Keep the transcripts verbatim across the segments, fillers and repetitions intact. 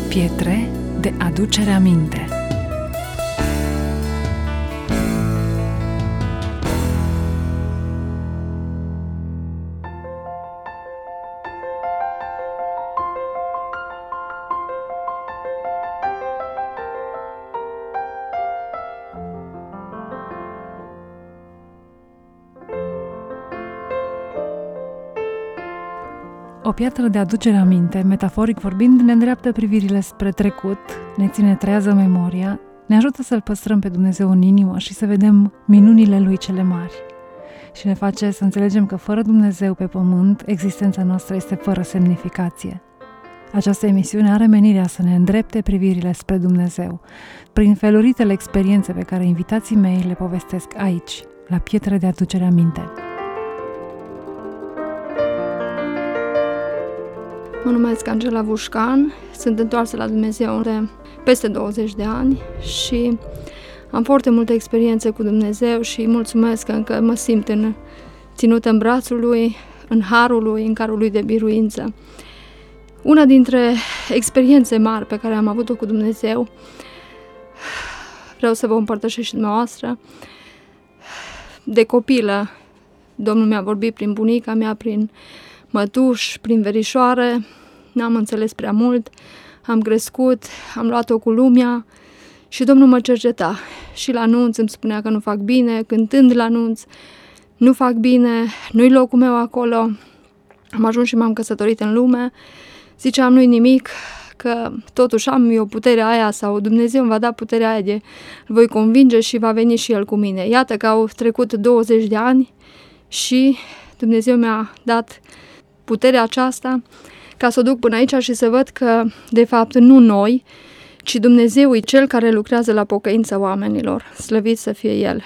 Pietre de aducere aminte. O piatră de aducere aminte, metaforic vorbind, ne îndreaptă privirile spre trecut, ne ține trează memoria, ne ajută să-L păstrăm pe Dumnezeu în inimă și să vedem minunile Lui cele mari. Și ne face să înțelegem că fără Dumnezeu pe pământ, existența noastră este fără semnificație. Această emisiune are menirea să ne îndrepte privirile spre Dumnezeu, prin feluritele experiențe pe care invitații mei le povestesc aici, la Pietre de aducere aminte. Mă numesc Angela Vușcan, sunt întoarsă la Dumnezeu de peste douăzeci de ani și am foarte multe experiențe cu Dumnezeu și îi mulțumesc că încă mă simt în, ținută în brațul Lui, în harul Lui, în carul Lui de biruință. Una dintre experiențe mari pe care am avut-o cu Dumnezeu, vreau să vă împărtășesc și dumneavoastră, de copilă, Domnul mi-a vorbit prin bunica mea, prin mătuși, prin verișoare, n-am înțeles prea mult, am crescut, am luat-o cu lumea și Domnul mă cerceta. Și la anunț îmi spunea că nu fac bine, cântând la anunț, nu fac bine, nu-i locul meu acolo. Am ajuns și m-am căsătorit în lume, ziceam nu-i nimic, că totuși am eu puterea aia sau Dumnezeu îmi va da puterea aia de îl voi convinge și va veni și El cu mine. Iată că au trecut douăzeci de ani și Dumnezeu mi-a dat puterea aceasta ca să o duc până aici și să văd că, de fapt, nu noi, ci Dumnezeu e Cel care lucrează la pocăința oamenilor. Slăvit să fie El.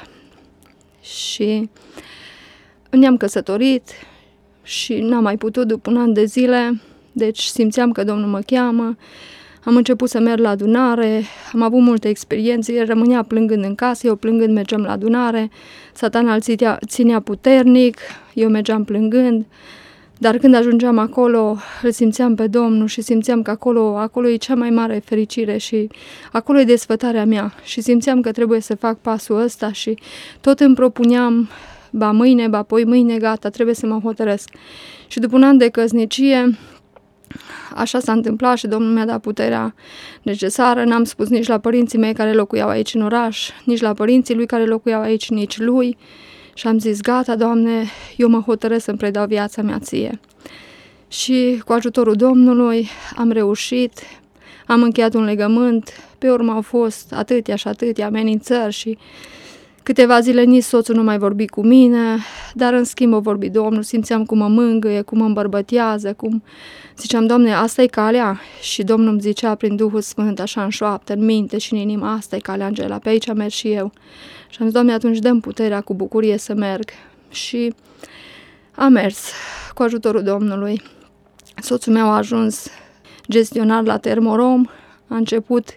Și ne-am căsătorit și n-am mai putut după un an de zile, deci simțeam că Domnul mă cheamă. Am început să merg la adunare, am avut multe experiențe, el rămânea plângând în casă, eu plângând mergeam la adunare, Satana îl ținea, ținea puternic, eu mergeam plângând, dar când ajungeam acolo, îl simțeam pe Domnul și simțeam că acolo, acolo e cea mai mare fericire și acolo e desfătarea mea și simțeam că trebuie să fac pasul ăsta și tot îmi propuneam, ba mâine, ba apoi mâine, gata, trebuie să mă hotărăsc. Și după un an de căsnicie, așa s-a întâmplat și Domnul mi-a dat puterea necesară, n-am spus nici la părinții mei care locuiau aici în oraș, nici la părinții lui care locuiau aici, nici lui. Și am zis, gata, Doamne, eu mă hotărăsc să-mi predau viața mea Ție. Și cu ajutorul Domnului am reușit, am încheiat un legământ, pe urmă au fost atâtea și atâtea amenințări și câteva zile nici soțul nu mai vorbi cu mine, dar în schimb o vorbi Domnul, simțeam cum mă mângâie, cum mă îmbărbătează, cum ziceam, Doamne, asta e calea? Și Domnul îmi zicea prin Duhul Sfânt, așa în șoaptă, în minte și în inimă, asta e calea, Angela, pe aici merg și eu. Și am zis, Doamne, atunci dăm puterea cu bucurie să merg. Și am mers cu ajutorul Domnului. Soțul meu a ajuns gestionar la Termorom, a început,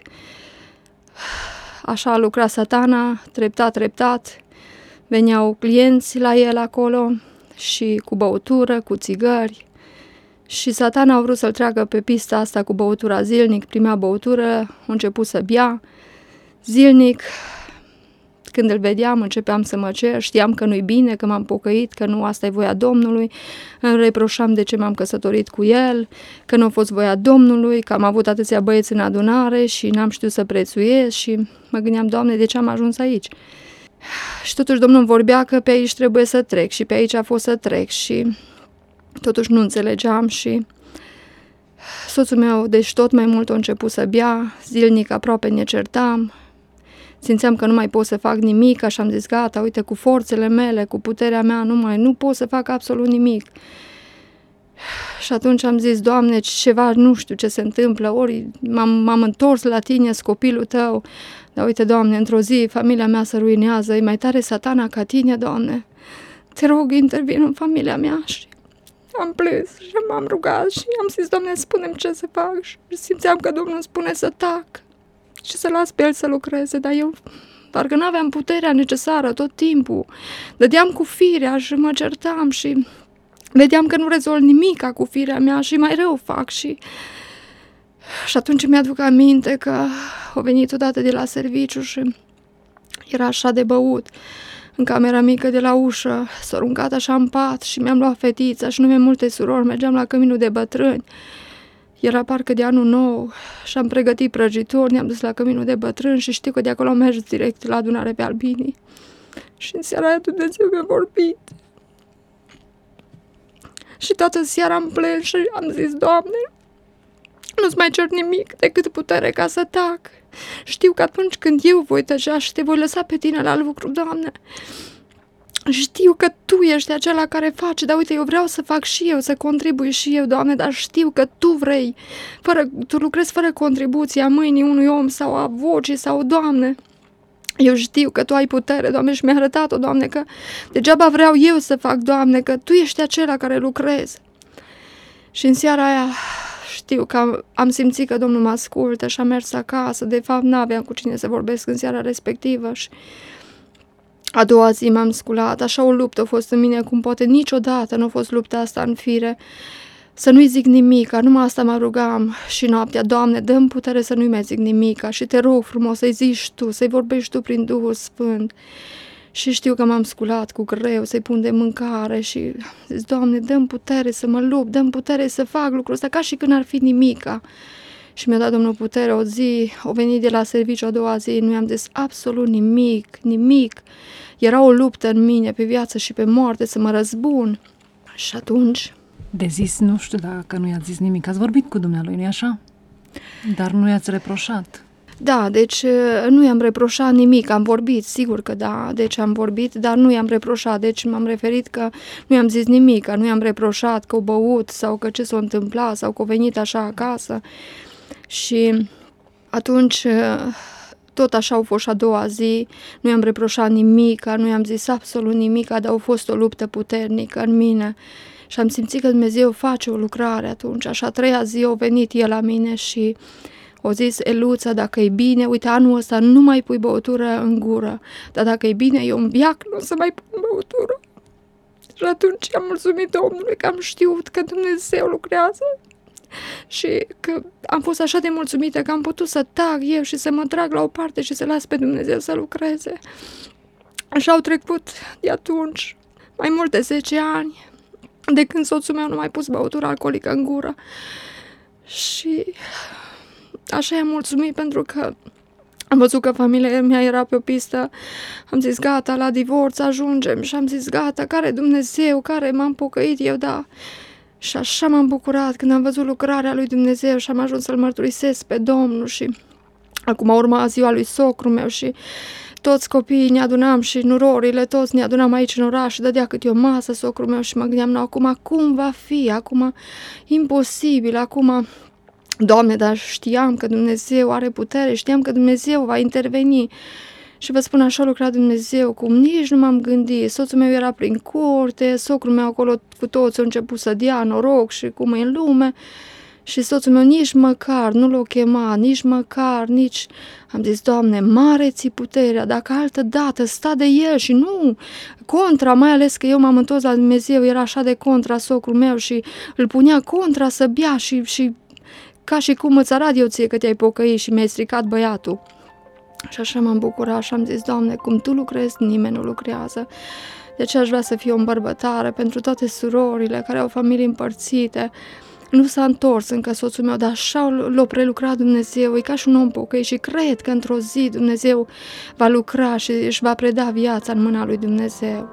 așa a lucrat Satana, treptat, treptat, veneau clienți la el acolo și cu băutură, cu țigări și Satana a vrut să-l treacă pe pista asta cu băutura zilnic, primea băutură, a început să bea zilnic. Când îl vedeam, începeam să mă cer, știam că nu-i bine, că m-am pocăit, că nu asta e voia Domnului, îmi reproșam de ce m-am căsătorit cu el, că nu a fost voia Domnului, că am avut atâția băieți în adunare și n-am știut să prețuiesc și mă gândeam, Doamne, de ce am ajuns aici? Și totuși Domnul îmi vorbea că pe aici trebuie să trec și pe aici a fost să trec și totuși nu înțelegeam și soțul meu, deci tot mai mult a început să bea, zilnic aproape ne certam, simțeam că nu mai pot să fac nimic, așa am zis, gata, uite, cu forțele mele, cu puterea mea, nu mai, nu pot să fac absolut nimic. Și atunci am zis, Doamne, ceva, nu știu ce se întâmplă, ori m-am, m-am întors la Tine, copilul Tău, dar uite, Doamne, într-o zi familia mea se ruinează, e mai tare Satana ca Tine, Doamne, Te rog, intervin în familia mea și am plâns și m-am rugat și am zis, Doamne, spune-mi ce să fac și simțeam că Domnul îmi spune să tac și să las pe el să lucreze, dar eu parcă n-aveam puterea necesară tot timpul. Dădeam cu firea și mă certam și vedeam că nu rezolv nimica cu firea mea și mai rău fac și Și atunci mi-aduc aminte că a venit odată de la serviciu și era așa de băut în camera mică de la ușă, s-a aruncat așa în pat și mi-am luat fetița și nu mi-am multe surori, mergeam la căminul de bătrâni. Era parcă de anul nou și am pregătit prăjitori, ne-am dus la căminul de bătrâni și știu că de acolo am mers direct la adunare pe Albinii. Și în seara aia Dumnezeu mi-a vorbit. Și toată seara am plâns și am zis, Doamne, nu-ți mai cer nimic decât putere ca să tac. Știu că atunci când eu voi tăcea și te voi lăsa pe tine la lucru, Doamne, știu că Tu ești acela care face, dar uite, eu vreau să fac și eu, să contribui și eu, Doamne, dar știu că Tu vrei, fără, Tu lucrezi fără contribuția mâinii unui om sau a vocii sau, Doamne, eu știu că Tu ai putere, Doamne, și mi-ai arătat-o, Doamne, că degeaba vreau eu să fac, Doamne, că Tu ești acela care lucrezi. Și în seara aia știu că am, am simțit că Domnul mă ascultă și am mers acasă, de fapt n-aveam cu cine să vorbesc în seara respectivă și a doua zi m-am sculat, așa o luptă a fost în mine cum poate niciodată nu a fost lupta asta în fire, să nu-i zic nimica, numai asta mă rugam și noaptea, Doamne, dă-mi putere să nu-i mai zic nimica și te rog frumos să-i zici Tu, să-i vorbești Tu prin Duhul Sfânt. Și știu că m-am sculat cu greu să-i pun de mâncare și zis, Doamne, dă-mi putere să mă lupt, dă-mi putere să fac lucrul ăsta ca și când ar fi nimica. Și mi-a dat Domnul putere o zi, o venit de la serviciu a doua zi, nu i-am zis absolut nimic, nimic. Era o luptă în mine pe viață și pe moarte să mă răzbun. Și atunci... De zis, nu știu dacă nu i-ați zis nimic, ați vorbit cu dumnealui, nu-i așa? Dar nu i-ați reproșat. Da, deci nu i-am reproșat nimic, am vorbit, sigur că da, deci am vorbit, dar nu i-am reproșat, deci m-am referit că nu i-am zis nimic, că nu i-am reproșat că o băut sau că ce s-a întâmplat sau că a venit așa acasă. Și atunci, tot așa au fost a doua zi, nu i-am reproșat nimic, nu i-am zis absolut nimic, dar a fost o luptă puternică în mine. Și am simțit că Dumnezeu face o lucrare atunci. Așa, a treia zi a venit el la mine și a zis, Eluța, dacă e bine, uite, anul ăsta nu mai pui băutură în gură, dar dacă e bine, eu în viac nu o să mai pun băutură. Și atunci am mulțumit Domnului că am știut că Dumnezeu lucrează și că am fost așa de mulțumită că am putut să tac eu și să mă trag la o parte și să las pe Dumnezeu să lucreze. Așa au trecut de atunci mai mult de zece ani, de când soțul meu nu mai pus băutură alcoolică în gură. Și așa i-am mulțumit pentru că am văzut că familia mea era pe o pistă, am zis gata, la divorț ajungem și am zis gata, care Dumnezeu, care m-am pocăit eu, da. Și așa m-am bucurat când am văzut lucrarea lui Dumnezeu și am ajuns să-L mărturisesc pe Domnul și acum urma ziua lui socru meu și toți copiii ne adunam și nurorile, toți ne adunam aici în oraș și dădea câte o masă socru meu și mă gândeam, no, acum cum va fi, acum imposibil, acum... Doamne, dar știam că Dumnezeu are putere, știam că Dumnezeu va interveni. Și vă spun, așa lucra Dumnezeu, cum nici nu m-am gândit. Soțul meu era prin curte, socrul meu acolo cu toți au început să dea noroc și cum e în lume. Și soțul meu nici măcar nu l-o chema, nici măcar, nici... Am zis, Doamne, mare ți puterea, dacă altă dată sta de el și nu contra, mai ales că eu m-am întors la Dumnezeu, era așa de contra socrul meu și îl punea contra să bea și... și ca și cum îți arăt eu ție că te-ai pocăit și mi-ai stricat băiatul. Și așa m-am bucurat și am zis, Doamne, cum Tu lucrezi, nimeni nu lucrează. De aceea aș vrea să fie o îmbărbătare pentru toate surorile care au familii împărțite. Nu s-a întors încă soțul meu, dar așa l-a prelucrat Dumnezeu, e ca și un om pocăit și cred că într-o zi Dumnezeu va lucra și își va preda viața în mâna lui Dumnezeu.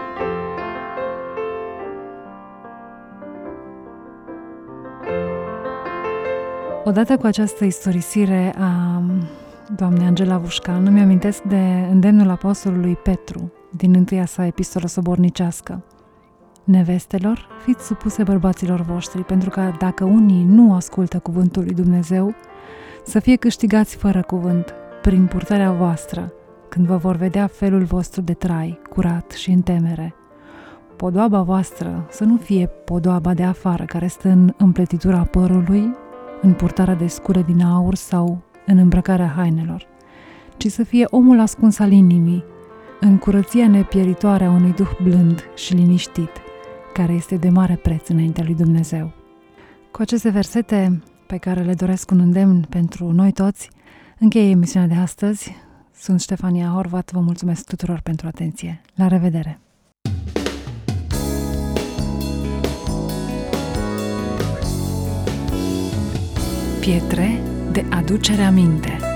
Odată cu această istorisire a doamnei Angela Vușcan, îmi amintesc de îndemnul apostolului Petru din întâia sa epistolă sobornicească. Nevestelor, fiți supuse bărbaților voștri, pentru că dacă unii nu ascultă cuvântul lui Dumnezeu, să fie câștigați fără cuvânt, prin purtarea voastră, când vă vor vedea felul vostru de trai, curat și în temere. Podoaba voastră să nu fie podoaba de afară, care stă în împletitura părului, în purtarea de scule din aur sau în îmbrăcarea hainelor, ci să fie omul ascuns al inimii, în curăția nepieritoare a unui duh blând și liniștit, care este de mare preț înaintea lui Dumnezeu. Cu aceste versete pe care le doresc un îndemn pentru noi toți, încheie emisiunea de astăzi. Sunt Ștefania Horvat, vă mulțumesc tuturor pentru atenție. La revedere! Pietre de aducere aminte.